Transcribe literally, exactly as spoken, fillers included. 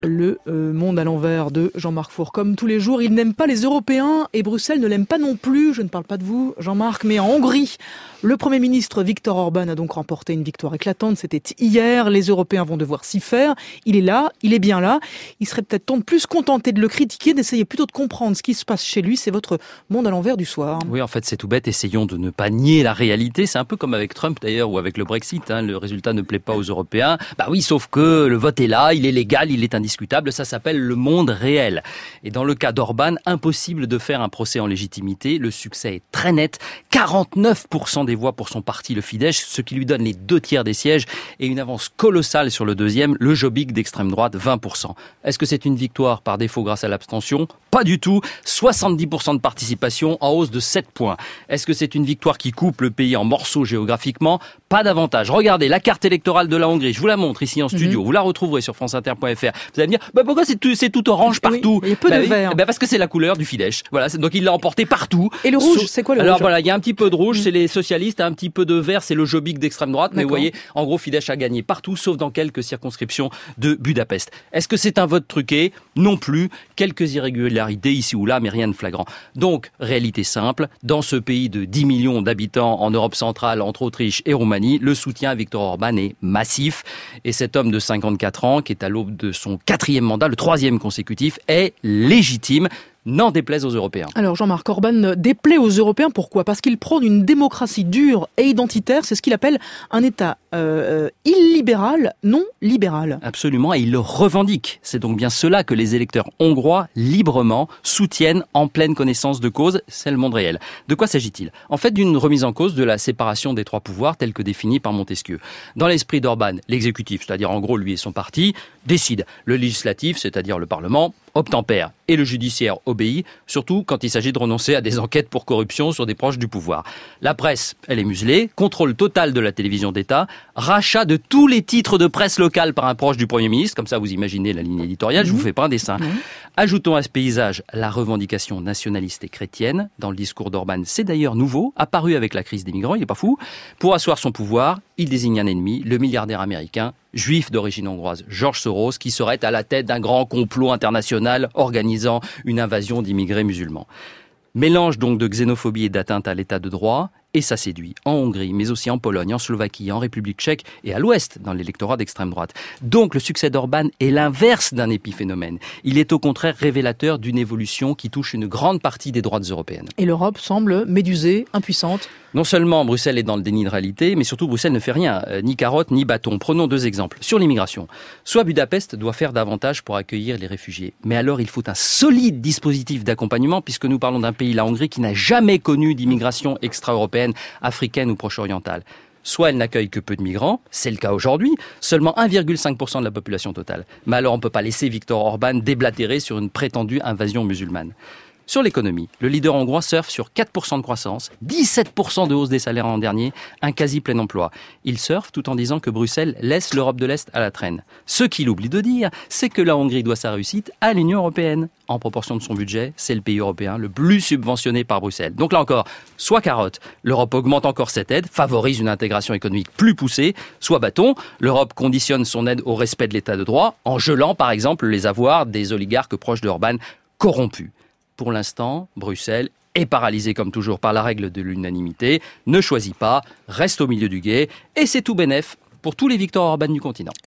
Le euh, monde à l'envers de Jean-Marc Four. Comme tous les jours, il n'aime pas les Européens et Bruxelles ne l'aime pas non plus. Je ne parle pas de vous, Jean-Marc, mais en Hongrie, le Premier ministre Viktor Orban a donc remporté une victoire éclatante. C'était hier. Les Européens vont devoir s'y faire. Il est là, il est bien là. Il serait peut-être temps de plus contenter de le critiquer, d'essayer plutôt de comprendre ce qui se passe chez lui. C'est votre monde à l'envers du soir. Oui, en fait, c'est tout bête. Essayons de ne pas nier la réalité. C'est un peu comme avec Trump d'ailleurs ou avec le Brexit. Hein. Le résultat ne plaît pas aux Européens. Bah oui, sauf que le vote est là, il est légal, il est indiscutable. Ça s'appelle le monde réel. Et dans le cas d'Orban, impossible de faire un procès en légitimité. Le succès est très net. quarante-neuf pour cent des voix pour son parti, le Fidesz, ce qui lui donne les deux tiers des sièges et une avance colossale sur le deuxième, le Jobbik d'extrême droite, vingt pour cent. Est-ce que c'est une victoire par défaut grâce à l'abstention ? Pas du tout. soixante-dix pour cent de participation, en hausse de sept points. Est-ce que c'est une victoire qui coupe le pays en morceaux géographiquement ? Pas davantage. Regardez la carte électorale de la Hongrie. Je vous la montre ici en studio. Mm-hmm. Vous la retrouverez sur france inter point f r. Vous allez me dire, bah pourquoi c'est tout, c'est tout orange partout ? Oui, il y a peu bah de oui, vert. Bah parce que c'est la couleur du Fidesz. Voilà, donc il l'a emporté partout. Et le rouge, Sauf... c'est quoi le Alors, rouge ? Alors voilà, il y a un petit peu de rouge, mm. c'est les socialistes, un petit peu de vert, c'est le Jobbik d'extrême droite. D'accord. Mais vous voyez, en gros, Fidesz a gagné partout, sauf dans quelques circonscriptions de Budapest. Est-ce que c'est un vote truqué ? Non plus. Quelques irrégularités ici ou là, mais rien de flagrant. Donc, réalité simple, dans ce pays de dix millions d'habitants en Europe centrale, entre Autriche et Roumanie, le soutien à Viktor Orban est massif. Et cet homme de cinquante-quatre ans, qui est à l'aube de son quatrième mandat, le troisième consécutif, est légitime. N'en déplaise aux Européens. Alors Jean-Marc Orban déplaît aux Européens, pourquoi ? Parce qu'il prône une démocratie dure et identitaire, c'est ce qu'il appelle un État euh, illibéral, non libéral. Absolument, et il le revendique. C'est donc bien cela que les électeurs hongrois, librement, soutiennent en pleine connaissance de cause, c'est le monde réel. De quoi s'agit-il ? En fait, d'une remise en cause de la séparation des trois pouvoirs telle que définie par Montesquieu. Dans l'esprit d'Orban, l'exécutif, c'est-à-dire en gros lui et son parti, décide. Le législatif, c'est-à-dire le Parlement, obtempère. Et le judiciaire obéit, surtout quand il s'agit de renoncer à des enquêtes pour corruption sur des proches du pouvoir. La presse, elle est muselée, contrôle total de la télévision d'État, rachat de tous les titres de presse locale par un proche du Premier ministre, comme ça vous imaginez la ligne éditoriale, mmh. je vous fais pas un dessin. Mmh. Ajoutons à ce paysage la revendication nationaliste et chrétienne. Dans le discours d'Orban, c'est d'ailleurs nouveau, apparu avec la crise des migrants, il n'est pas fou. Pour asseoir son pouvoir, il désigne un ennemi, le milliardaire américain, juif d'origine hongroise, George Soros, qui serait à la tête d'un grand complot international organisant une invasion d'immigrés musulmans. Mélange donc de xénophobie et d'atteinte à l'état de droit, et ça séduit en Hongrie, mais aussi en Pologne, en Slovaquie, en République tchèque et à l'ouest, dans l'électorat d'extrême droite. Donc le succès d'Orban est l'inverse d'un épiphénomène. Il est au contraire révélateur d'une évolution qui touche une grande partie des droites européennes. Et l'Europe semble médusée, impuissante. Non seulement Bruxelles est dans le déni de réalité, mais surtout Bruxelles ne fait rien, euh, ni carotte ni bâton. Prenons deux exemples. Sur l'immigration, soit Budapest doit faire davantage pour accueillir les réfugiés, mais alors il faut un solide dispositif d'accompagnement, puisque nous parlons d'un pays, la Hongrie, qui n'a jamais connu d'immigration extra-européenne, africaine ou proche-orientale. Soit elle n'accueille que peu de migrants, c'est le cas aujourd'hui, seulement un virgule cinq pour cent de la population totale. Mais alors on ne peut pas laisser Viktor Orban déblatérer sur une prétendue invasion musulmane. Sur l'économie, le leader hongrois surfe sur quatre pour cent de croissance, dix-sept pour cent de hausse des salaires l'an dernier, un quasi plein emploi. Il surfe tout en disant que Bruxelles laisse l'Europe de l'Est à la traîne. Ce qu'il oublie de dire, c'est que la Hongrie doit sa réussite à l'Union européenne. En proportion de son budget, c'est le pays européen le plus subventionné par Bruxelles. Donc là encore, soit carotte, l'Europe augmente encore cette aide, favorise une intégration économique plus poussée, soit bâton, l'Europe conditionne son aide au respect de l'état de droit, en gelant par exemple les avoirs des oligarques proches d'Orban corrompus. Pour l'instant, Bruxelles est paralysée comme toujours par la règle de l'unanimité, ne choisit pas, reste au milieu du gué, et c'est tout bénef pour tous les Viktor Orban du continent.